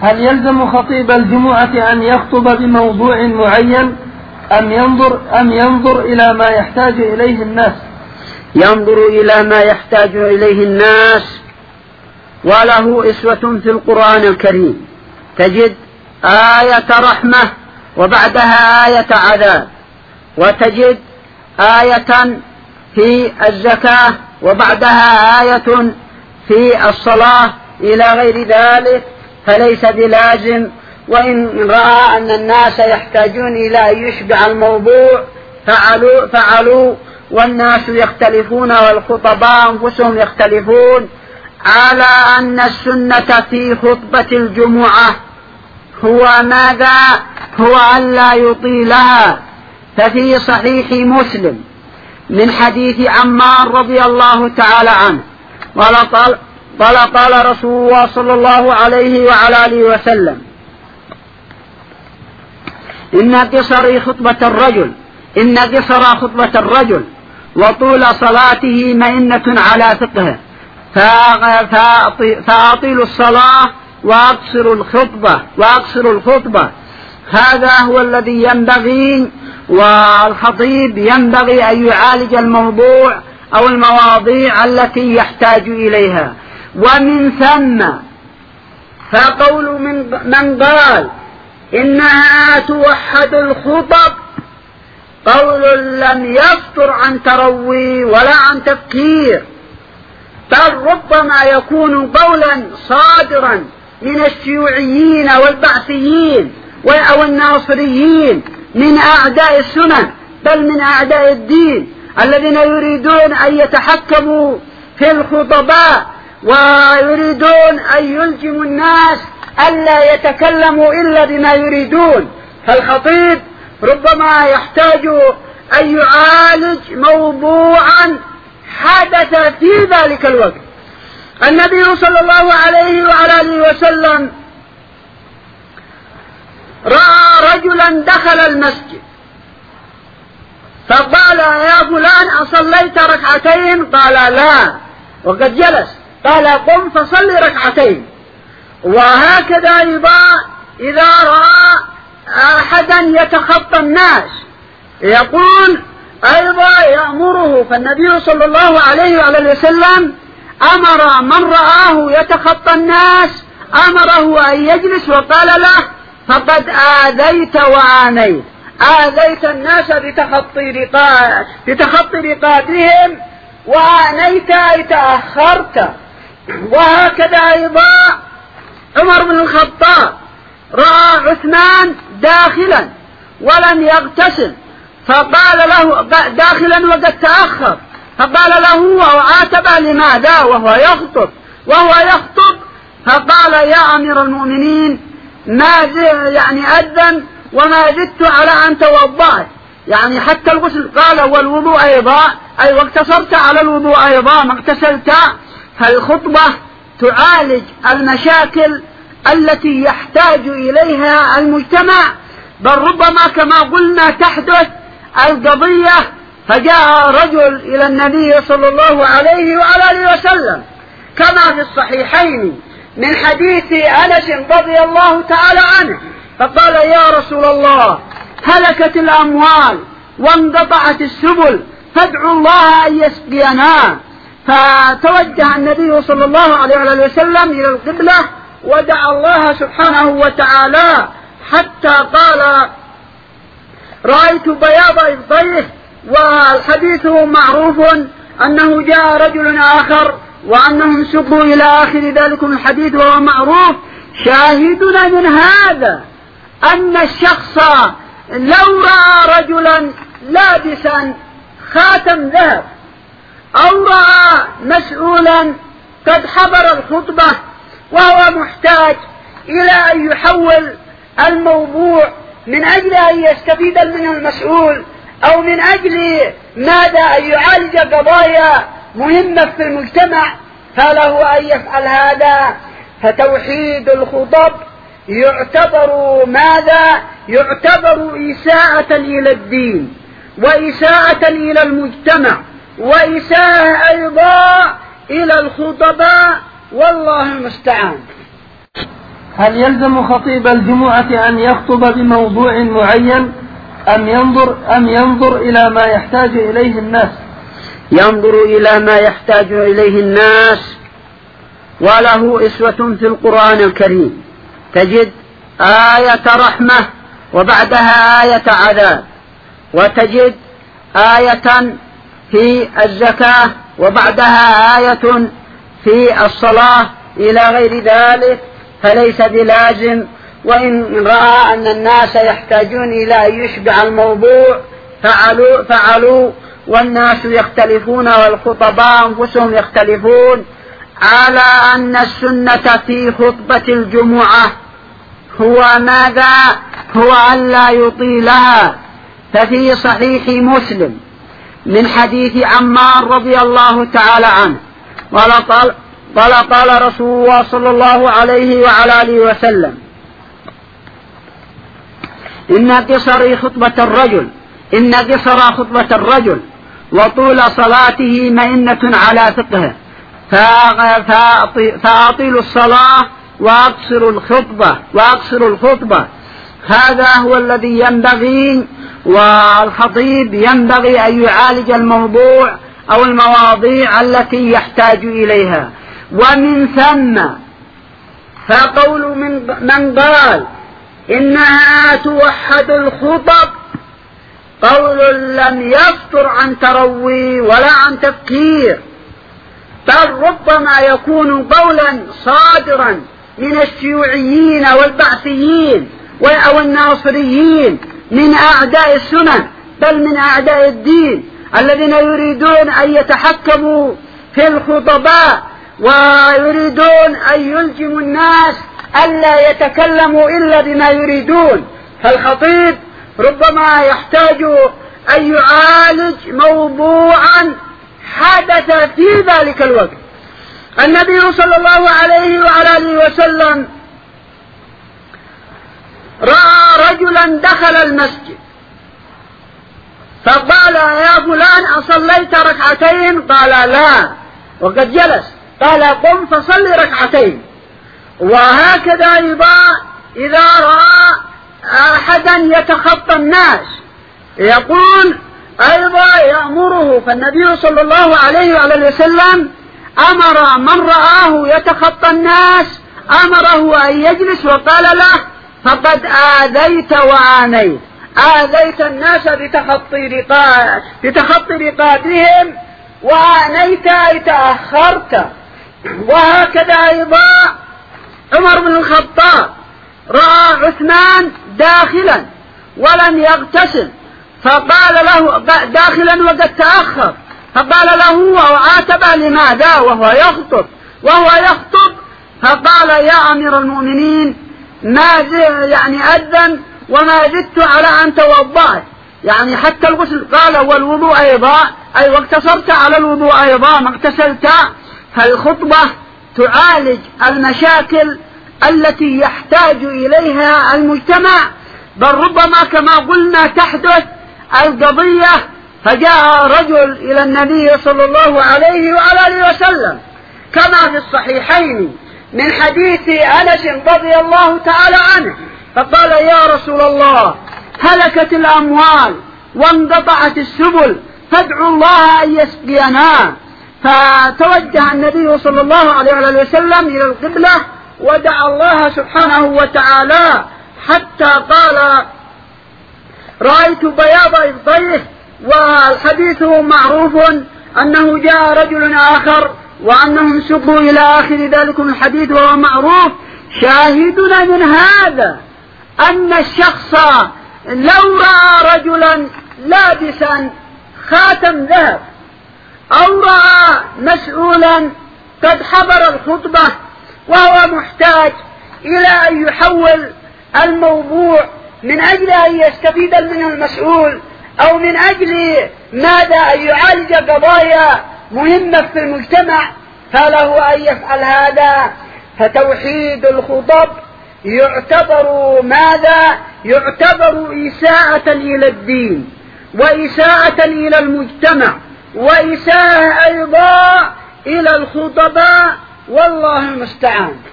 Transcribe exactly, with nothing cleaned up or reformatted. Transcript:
هل يلزم خطيب الجمعة أن يخطب بموضوع معين أم ينظر, أم ينظر إلى ما يحتاج إليه الناس؟ ينظر إلى ما يحتاج إليه الناس، وله أسوة في القرآن الكريم، تجد آية رحمة وبعدها آية عذاب، وتجد آية في الزكاة وبعدها آية في الصلاة إلى غير ذلك، فليس بلازم. وإن رأى أن الناس يحتاجون إلى أن يشبع الموضوع فعلوا, فعلوا والناس يختلفون والخطباء أنفسهم يختلفون على أن السنة في خطبة الجمعة هو ماذا؟ هو أن لا يطيلها. ففي صحيح مسلم من حديث عمار رضي الله تعالى عنه قال قال, قال رسول الله صلى الله عليه وعلى آله وسلم: إن قصر خطبة الرجل إن قصر خطبة الرجل وطول صلاته مئنة على فقهه، فأطيلوا الصلاة وأقصروا الخطبة وأقصروا الخطبة. هذا هو الذي ينبغي، والخطيب ينبغي أن يعالج الموضوع أو المواضيع التي يحتاج إليها. ومن ثم فقول من, من قال إنها توحد الخطب قول لم يصدر عن تروي ولا عن تفكير، بل ربما يكون قولا صادرا من الشيوعيين والبعثيين أو الناصريين من أعداء السنن، بل من أعداء الدين الذين يريدون أن يتحكموا في الخطباء ويريدون أن يلجموا الناس ألا يتكلموا إلا بما يريدون. فالخطيب ربما يحتاج أن يعالج موضوعا حدث في ذلك الوقت. النبي صلى الله عليه وعلى آله وسلم رأى رجلا دخل المسجد فقال: يا فلان أصليت ركعتين؟ قال: لا. وقد جلس. قال: قم فصلي ركعتين. وهكذا أيضا إذا رأى أحدا يتخطى الناس يقول أيضا يأمره. فالنبي صلى الله عليه وعلى وسلم أمر من رآه يتخطى الناس أمره أن يجلس، وقال له: فقد آذيت وآنيت، آذيت الناس بتخطي رقاب بتخطي رقابهم، وآنيت أي تأخرت. وهكذا أيضا عمر بن الخطاب رأى عثمان داخلا ولم يغتسل فقال له داخلا وقد تأخر، فقال له وعاتبه: لماذا وهو يخطب وهو يخطب فقال: يا أمير المؤمنين ما يعني أذن وما زدت على أن توضأت، يعني حتى الغسل. قال: والوضوء أيضا، أي واقتصرت على الوضوء أيضا ما اغتسلت. فالخطبة تعالج المشاكل التي يحتاج إليها المجتمع، بل ربما كما قلنا تحدث القضية. فجاء رجل إلى النبي صلى الله عليه وعلى آله وسلم كما في الصحيحين من حديث أنس رضي الله تعالى عنه، فقال: يا رسول الله هلكت الأموال وانقطعت السبل فادعوا الله أن يسقينا. فتوجه النبي صلى الله عليه وسلم إلى القبلة ودعا الله سبحانه وتعالى حتى قال: رأيت بياض إبطيه. والحديث معروف أنه جاء رجل آخر وأنهم سقوا إلى آخر ذلك الحديث وهو معروف. شاهدنا من هذا أن الشخص لو رأى رجلا لابسا خاتم ذهب أو رأى مسؤولا قد حضر الخطبة وهو محتاج إلى أن يحول الموضوع من أجل أن يستفيد منه المسؤول أو من أجل ماذا أن يعالج قضايا مهمة في المجتمع، فله أن يفعل هذا. فتوحيد الخطب يعتبر ماذا؟ يعتبر إساءة إلى الدين وإساءة إلى المجتمع وإساءة أيضا إلى الخطباء، والله المستعان. هل يلزم خطيب الجمعة أن يخطب بموضوع معين أم ينظر أم ينظر إلى ما يحتاج إليه الناس؟ ينظر إلى ما يحتاج إليه الناس، وله أسوة في القرآن الكريم، تجد آية رحمة وبعدها آية عذاب، وتجد آية في الزكاة وبعدها آية في الصلاة إلى غير ذلك، فليس بلازم. وإن رأى أن الناس يحتاجون إلى أن يشبع الموضوع فعلوا, فعلوا والناس يختلفون والخطباء أنفسهم يختلفون على أن السنة في خطبة الجمعة هو ماذا؟ هو أن لا يطيلها. ففي صحيح مسلم من حديث عمار رضي الله تعالى عنه قال قال قال رسول الله صلى الله عليه وعلى آله وسلم: إن قصر خطبة الرجل إن قصر خطبة الرجل وطول صلاته مئنة على فقهه، فأطيل الصلاة وأقصر الخطبة وأقصر الخطبة هذا هو الذي ينبغي، والخطيب ينبغي أن يعالج الموضوع أو المواضيع التي يحتاج إليها. ومن ثم فقول من, من قال إنها توحد الخطب قول لم يصدر عن تروي ولا عن تفكير، بل ربما يكون قولا صادرا من الشيوعيين والبعثيين أو الناصريين من أعداء السنة، بل من أعداء الدين الذين يريدون أن يتحكموا في الخطباء ويريدون أن يلزموا الناس ألا يتكلموا إلا بما يريدون. فالخطيب ربما يحتاج أن يعالج موضوعا حدث في ذلك الوقت. النبي صلى الله عليه وعلى آله وسلم رأى رجلا دخل المسجد فقال: يا فلان أصليت ركعتين؟ قال: لا. وقد جلس. قال: قم فصل ركعتين. وهكذا أيضا إذا رأى أحدا يتخطى الناس يقول أيضا يأمره. فالنبي صلى الله عليه وعلى وسلم أمر من رآه يتخطى الناس أمره أن يجلس، وقال له: فقد آذيت وآنيت، آذيت الناس بتخطي رقاب بتخطي رقابهم، وآنيت أي تأخرت. وهكذا أيضا عمر بن الخطاب رأى عثمان داخلا ولم يغتسل فقال له داخلا وقد تأخر، فقال له وعاتبه: لماذا وهو يخطب وهو يخطب فقال: يا أمير المؤمنين ما يعني أذن وما زدت على أن توضأت، يعني حتى الغسل. قال: والوضوء أيضا، أي واقتصرت على الوضوء أيضا ما اغتسلت. فالخطبة تعالج المشاكل التي يحتاج إليها المجتمع، بل ربما كما قلنا تحدث القضية. فجاء رجل إلى النبي صلى الله عليه وعلى آله وسلم كما في الصحيحين من حديث أنس رضي الله تعالى عنه، فقال: يا رسول الله هلكت الأموال وانقطعت السبل فادعوا الله أن يسقينا. فتوجه النبي صلى الله عليه وسلم إلى القبلة ودعا الله سبحانه وتعالى حتى قال: رأيت بياض إبطيه. والحديث معروف أنه جاء رجل آخر وأنهم سبوا إلى آخر ذلك الحديث وهو معروف. شاهدنا من هذا أن الشخص لو رأى رجلا لابسا خاتم ذهب أو رأى مسؤولا قد حضر الخطبة وهو محتاج إلى أن يحول الموضوع من أجل أن يستفيد من المسؤول أو من أجل ماذا أن يعالج قضايا مهمة في المجتمع، فله أن يفعل هذا. فتوحيد الخطب يعتبر ماذا؟ يعتبر إساءة إلى الدين وإساءة إلى المجتمع وإساءة أيضا إلى الخطباء، والله المستعان.